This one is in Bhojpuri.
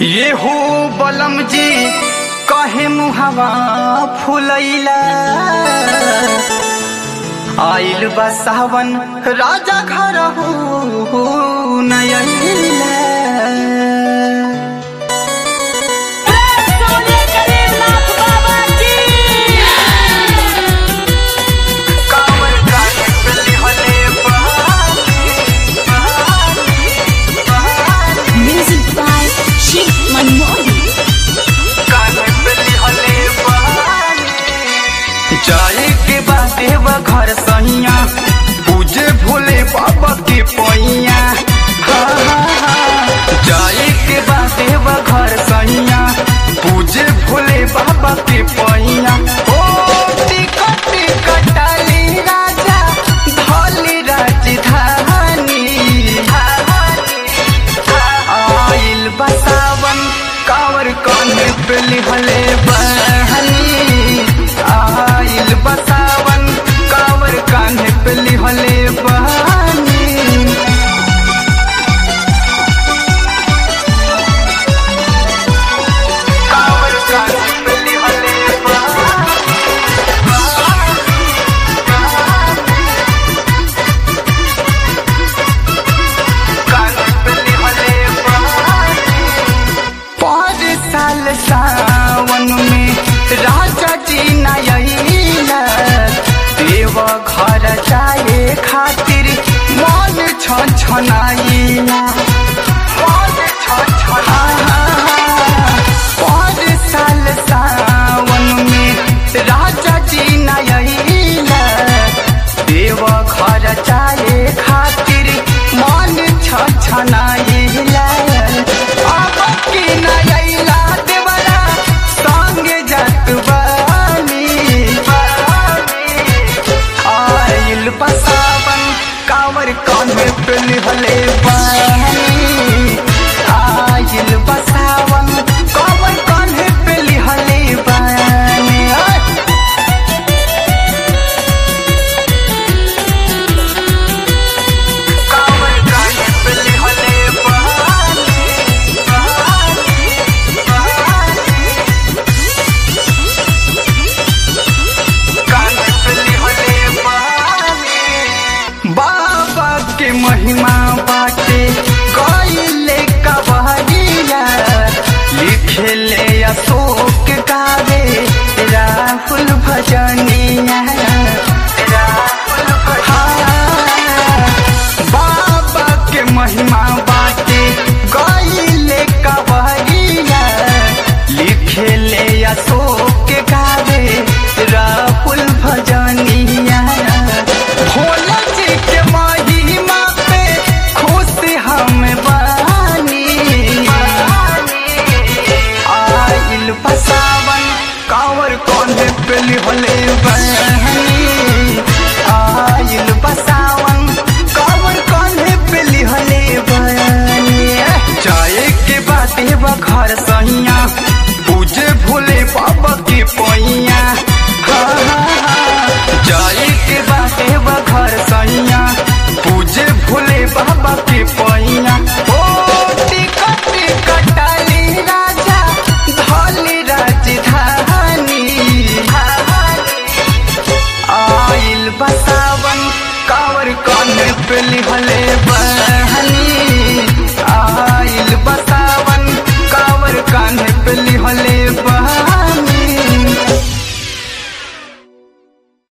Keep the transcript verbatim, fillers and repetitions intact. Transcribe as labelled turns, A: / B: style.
A: ये हो बलम जी कहे मुहावा फुलैला आइल बा सावन राजा घर हो नयला जाए के बाटे बा घर सहिया पूजे भोले बाबा के पैया जाए के बाटे बा घर सहिया पूजे भोले बाबा के पैया ओ टिकट कटाली राजा धोली राजधानी आइल बा सावन कांवर कान्हे पे लिहले बहनी आइल बसावन कांवर कान्हे पे लिहले बहनी कांवर कान्हे पे लिहले कान्हे पे लिहले पाँच साल सावन में राजा जी नयला देव घर जाए खातिर मन छछनाइला मन छछना पाँच साल सावन में राजा जी नयला देव घर जाए खातिर मन छछनाइला अब की नयला देवरा संगे जात बसावन कांवर कान्हे पे लिहले बहनी आइल बसावन कांवर कान्हे पे लिहले बहनी कांवर कान्हे पे लिहले कान्हे पे लिहले बाबा के महिमा बाटे कइले कवरिया लिखेले अशोक गावे राहुल भजनिया राहुल बाबा के महिमा बाटे कइले कवरिया लिखेले अशोक गावे राहुल भजनिया भोला जी के महिमा पे खुश हम बानी आइल बसावन कांवर कान्हे पे लिहले बहनी आइल बसावन कांवर कान्हे पे लिहले बहनी जाए के बाटे बा घर सहिया